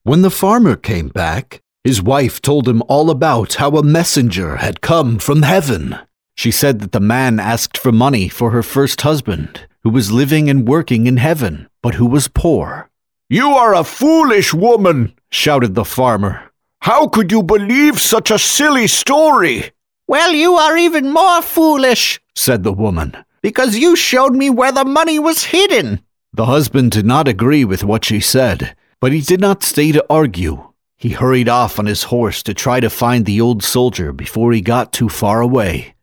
When the farmer came back, his wife told him all about how a messenger had come from heaven. She said that the man asked for money for her first husband, who was living and working in heaven, but who was poor. "You are a foolish woman," shouted the farmer. "How could you believe such a silly story?" "Well, you are even more foolish," said the woman, "because you showed me where the money was hidden." The husband did not agree with what she said, but he did not stay to argue. He hurried off on his horse to try to find the old soldier before he got too far away.